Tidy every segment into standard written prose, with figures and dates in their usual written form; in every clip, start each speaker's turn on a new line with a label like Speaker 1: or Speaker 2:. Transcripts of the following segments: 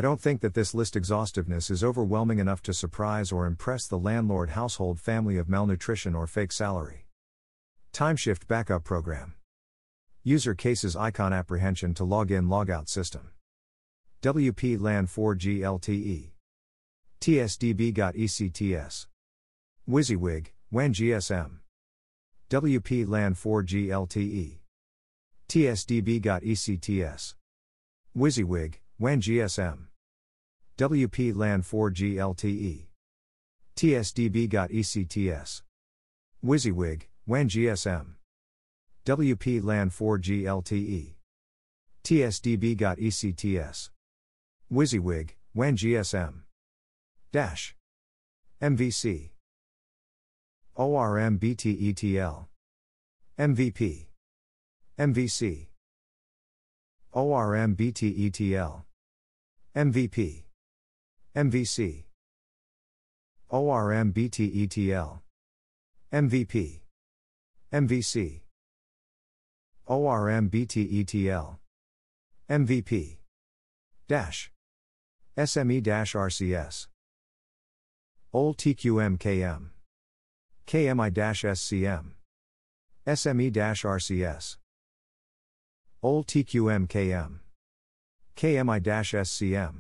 Speaker 1: don't think that this list exhaustiveness is overwhelming enough to surprise or impress the landlord household family of malnutrition or fake salary. Timeshift backup program. User cases icon apprehension to login logout system. WP LAN 4G LTE. TSDB got ECTS. WYSIWYG, WAN GSM. WP LAN 4G LTE. TSDB got ECTS. WYSIWYG, WAN GSM. WP LAN 4G LTE. TSDB got ECTS. WYSIWYG, WAN GSM. WP LAN 4G LTE. TSDB got ECTS. WYSIWYG, WAN GSM. Dash. MVC. ORM BTETL. MVP. MVC. ORM BTETL. MVP. MVC. ORM BTETL. MVP. MVC. ORM BTETL. MVP. Dash. SME-RCS. OL TQM-KM. KMI-SCM. SME-RCS. OL TQM-KM. KMI-SCM.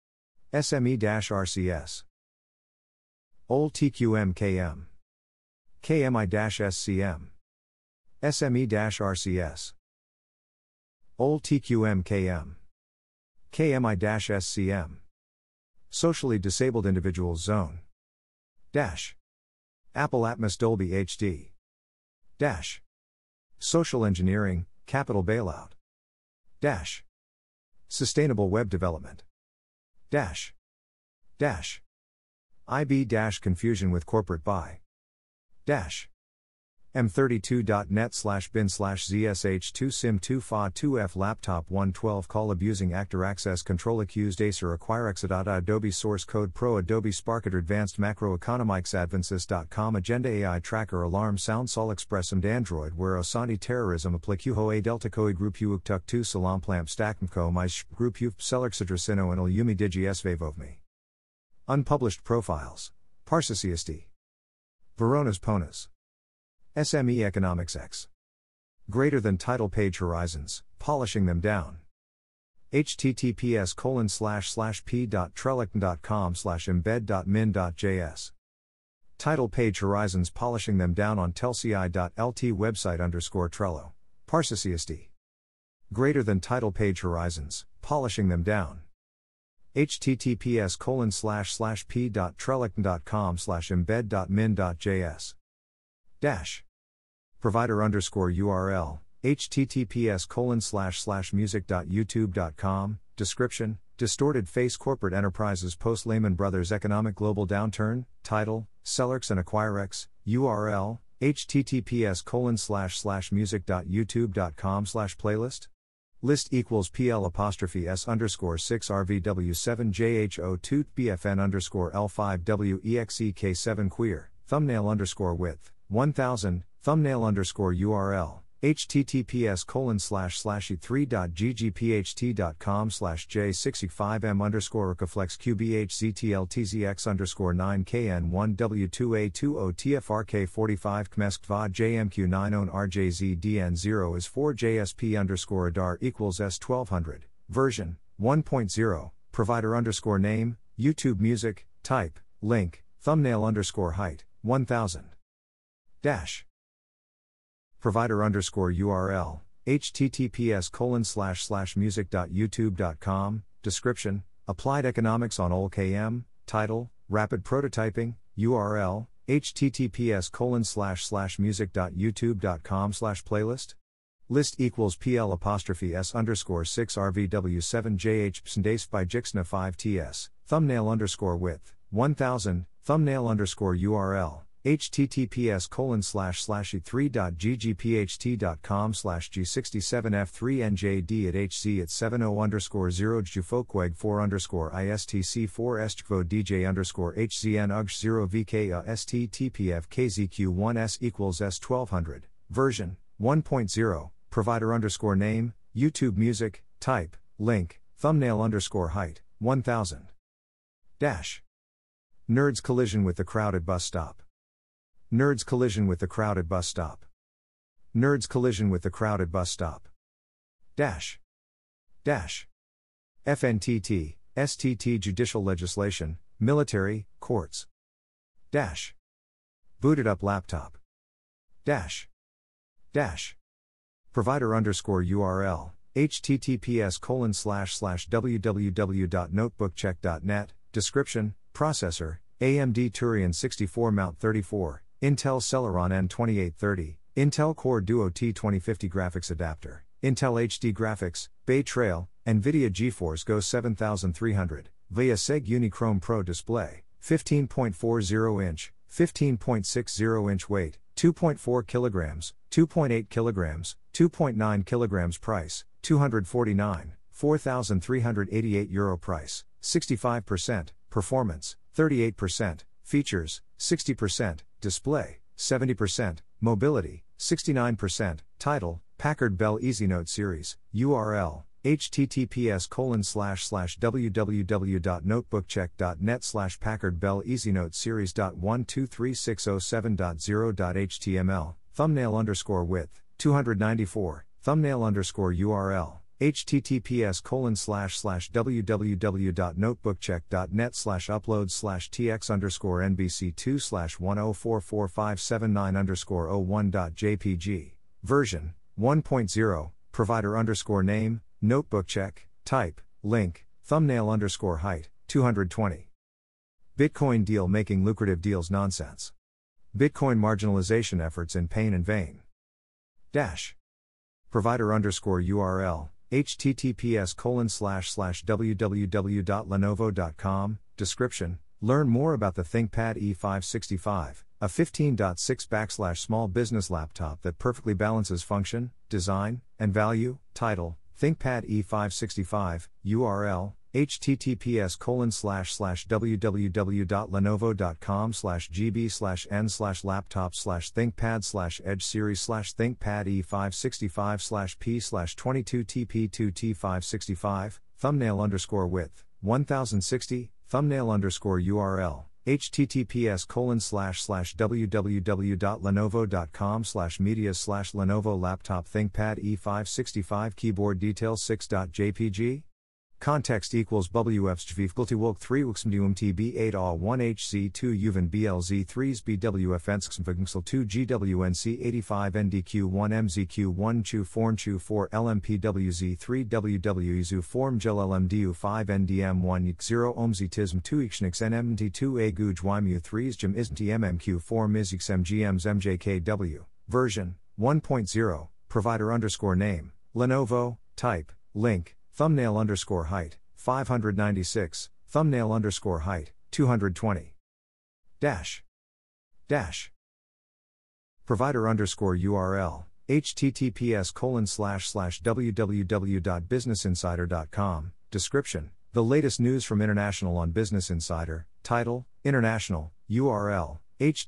Speaker 1: SME-RCS. OL TQM-KM. KMI-SCM. SME-RCS. OL TQM-KM. KMI-SCM. Socially Disabled Individuals Zone. Dash. Apple Atmos Dolby HD. Dash. Social Engineering, Capital Bailout. Dash. Sustainable Web Development. Dash. Dash. IB dash confusion with corporate buy. Dash. M32.net/bin/ZSH2SIM2FA2F laptop 112 call abusing actor access control accused Acer acquire Exadata Adobe source code pro Adobe Spark advanced macroeconomics advances.com agenda AI tracker alarm sound sol expressum Android where Osani terrorism applicuho a delta coi group uuktuk 2 salam plamp stackmco my group uf selerxitrasino and yumi digi svevovmi. Unpublished profiles. Parsiciasti. Veronas Ponas. SME Economics X. Greater than title page horizons, polishing them down. https://p.trellickn.com/embed.min.js. Title page horizons polishing them down on telci.lt website _Trello. Parsiciasti. Greater than title page horizons, polishing them down. https://p.trellickn.com/embed.min.js. Dash. Provider URL, https://music.youtube.com, description, Distorted Face Corporate Enterprises post Lehman Brothers Economic Global Downturn, title, Celerx and Acquirex, URL, https://music.youtube.com/playlist. List equals PL'(6RVW7JH02BFN_L5WEXEK7 queer, thumbnail_width, 1000, thumbnail_URL, https://3.ggphd.com/j65m_reflex qbhctltzx_9kn1w2a20tfrk45 kmeskva jmq9on rjzdn0 is 4jsp_adar equals s1200, version 1.0, provider_name, YouTube Music, type, link, thumbnail_height, 1000. Dash. Provider_URL, https://music.youtube.com, description, Applied Economics on OLKM, title, Rapid Prototyping, URL, https://music.youtube.com/playlist. List equals PL'(S_6RVW7JH psndased by Jixna 5TS, thumbnail_width, 1000, thumbnail_URL, https://3.ggphd.com/g67f3nj@h@7o_0jfo_eg4_istpf_kzq1s equals s1200, version 1.0, provider_name, YouTube Music, type, link, thumbnail_height, 1000. Dash. Nerds collision with the crowded bus stop. Nerds collision with the crowded bus stop. Nerds collision with the crowded bus stop. Dash. Dash. FNTT, STT judicial legislation, military, courts. Dash. Booted up laptop. Dash. Dash. Provider URL, https://www.notebookcheck.net, description, processor, AMD Turion 64 Mount 34, Intel Celeron N2830, Intel Core Duo T2050 graphics adapter, Intel HD graphics, Bay Trail, NVIDIA GeForce Go 7300, VIA Seg Unichrome Pro display, 15.40 inch, 15.60 inch weight, 2.4 kilograms, 2.8 kilograms, 2.9 kilograms price, 249, €4,388 price, 65%, performance, 38%, features, 60%, display, 70%, mobility, 69%, title, Packard Bell EasyNote Series, URL, https://www.notebookcheck.net/Packard Bell EasyNote Series.123607.0.html, thumbnail_width, 294, thumbnail_URL, https://www.notebookcheck.net/upload/tx_nbc2/1044579_01.jpg, version, 1.0, provider_name, notebookcheck, type, link, thumbnail_height, 220. Bitcoin deal making lucrative deals nonsense. Bitcoin marginalization efforts in pain and vain. Dash. Provider_URL, https://www.lenovo.com, description, learn more about the ThinkPad E565, a 15.6/small business laptop that perfectly balances function, design, and value, title, ThinkPad E565, URL, https://www.lenovo.com/gb/n/laptop/thinkpad/edge series/thinkpad E565/p/22tp2t565, thumbnail_width, 1060, thumbnail_URL, https://www.lenovo.com/media/Lenovo laptop ThinkPad E565 keyboard details 6.jpg. Context equals WFSGVFGLTWOLK 3 WXMDUMTB 8 A1 HZ2 UVN BLZ 3s BWFNSXMVGMXL 2 GWNC 85 NDQ1 MZQ1 CHU Form CHU 4 LMPWZ 3 WWEZU Form GEL LMDU 5 NDM1 0 OMZ TISM 2 IXNIX NMT 2 A GUJ YMU 3s JIM ISMT MMQ 4 MIZX MGMs MJKW, version, 1.0, provider_name, Lenovo, type, link, thumbnail_height, 596, thumbnail_height, 220. Dash. Dash. Provider_URL, https://www.businessinsider.com, description, the latest news from International on Business Insider, title, International, URL,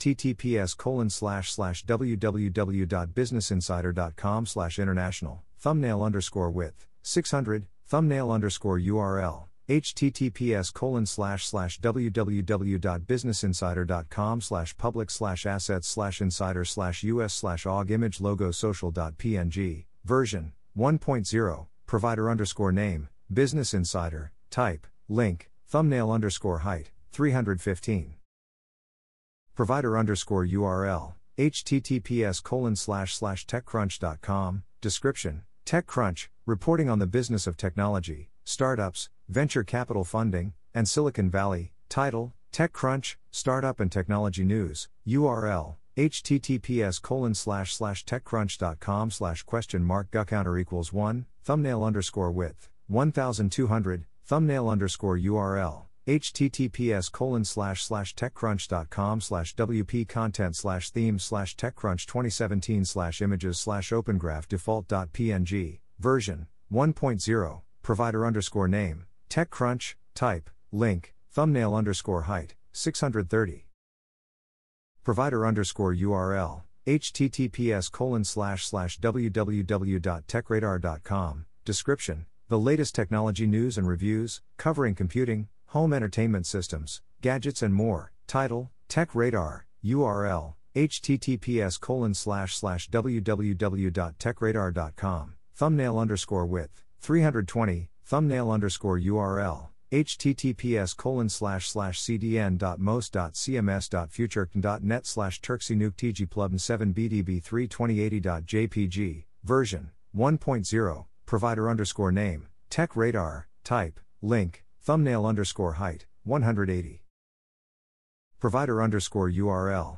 Speaker 1: https://www.businessinsider.com/international, thumbnail_width, 600, thumbnail_URL, https://www.businessinsider.com/public/assets/insider/us/aug image logo social.png, version, 1.0, provider_name, Business Insider, type, link, thumbnail_height, 315. Provider_URL, https://techcrunch.com, description, TechCrunch, reporting on the business of technology, startups, venture capital funding, and Silicon Valley, title, TechCrunch, Startup and Technology News, URL, https://techcrunch.com/?guccounter=1, thumbnail_width, 1200, thumbnail_URL, https://techcrunch.com/wp-content/themes/techcrunch2017/images/opengraph-default.png, version, 1.0, provider_name, TechCrunch, type, link, thumbnail_height, 630. Provider_URL, https://www.techradar.com, description, The latest technology news and reviews, covering computing, home entertainment systems, gadgets and more. Title, Tech Radar, URL, https://www.techradar.com, thumbnail_width, 320, thumbnail_URL, https://cdn.most.cms.futurecon.net/turksinuk.tgplubn7bdb32080.jpg, version 1.0, provider_name, Tech Radar, type, link, thumbnail_height, 180. Provider_URL,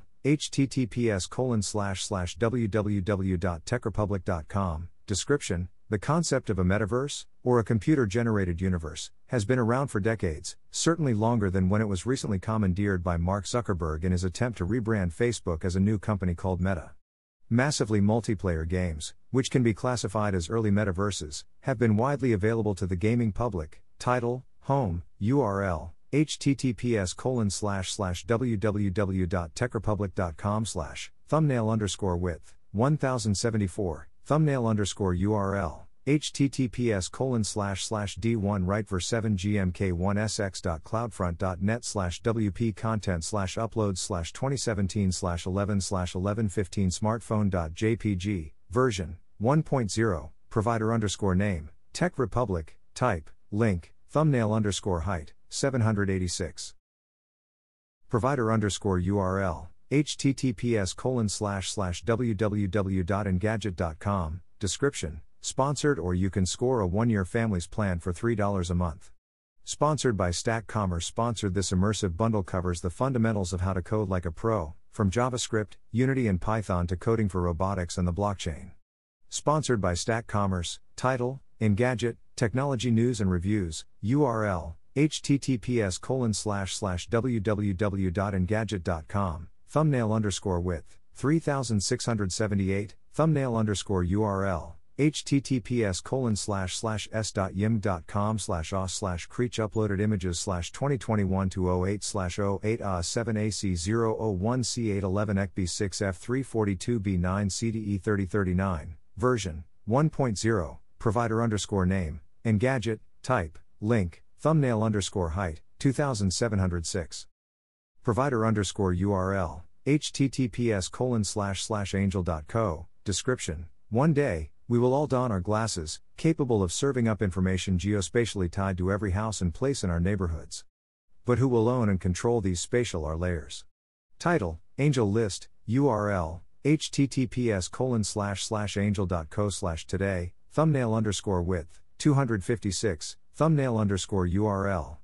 Speaker 1: https://www.techrepublic.com, description, the concept of a metaverse, or a computer-generated universe, has been around for decades, certainly longer than when it was recently commandeered by Mark Zuckerberg in his attempt to rebrand Facebook as a new company called Meta. Massively multiplayer games, which can be classified as early metaverses, have been widely available to the gaming public. Title, home, URL, https://www.techrepublic.com/ thumbnail_width, 1074, thumbnail_URL, https://d1writever7gmk1sx.cloudfront.net/wp content/upload/2017/11/1115 smartphone.jpg, version 1.0, provider_name, Tech Republic, type, link, thumbnail_height, 786. Provider_URL, https://www.engadget.com, description, sponsored or you can score a 1-year family's plan for $3 a month. Sponsored by Stack Commerce. Sponsored. This immersive bundle covers the fundamentals of how to code like a pro, from JavaScript, Unity and Python to coding for robotics and the blockchain. Sponsored by Stack Commerce. Title, Engadget, Technology News and Reviews, URL, https://www.engadget.com, thumbnail_width, 3678, thumbnail_URL, https://s.yim.com/os/creech uploaded images/2021-08/07AC01C811ECB6F342B9 version 1.0, provider_name, Engadget, type, link, thumbnail_height, 2706. Provider_URL, https://angel.co, description, one day, we will all don our glasses, capable of serving up information geospatially tied to every house and place in our neighborhoods. But who will own and control these spatial R layers? Title, Angel List, URL, https://angel.co/today, thumbnail_width, 256, thumbnail_URL,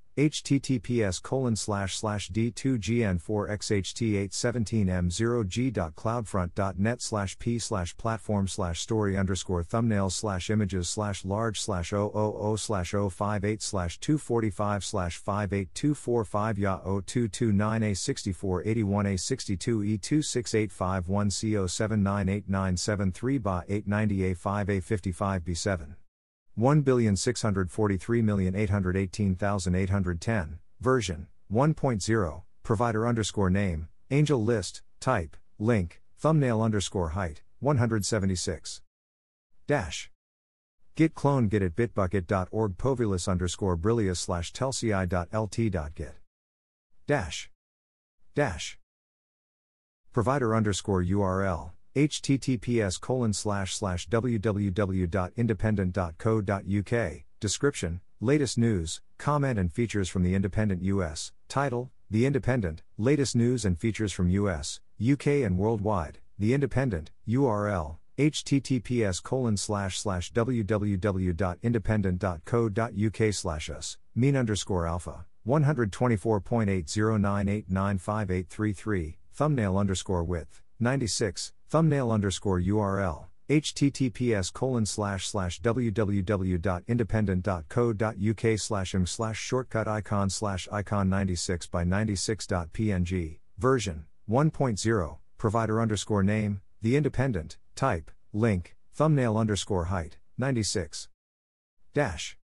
Speaker 1: https://d2gn4xht817M0G.cloudfront.net/p/platform/story_emages/large/00058/245ya02229A6481A62E26851CO7989735 1,643,818,810, version 1.0, provider_name, Angel List, type, link, thumbnail_height, 176. Dash. Git clone git at bitbucket.org povulus_brillius/telci.lt.git. Dash. Dash. Provider_URL, https://www.independent.co.uk, description, latest news, comment and features from The Independent US, title, The Independent, latest news and features from US, UK and worldwide, The Independent, URL, https://www.independent.co.uk/us, mean_alpha, 124.8098958333, thumbnail_width, 96, thumbnail_URL, https://www.independent.co.uk/im/shortcut icon/icon96by96.png, version 1.0, provider_name, The Independent, type, link, thumbnail_height, 96. Dash.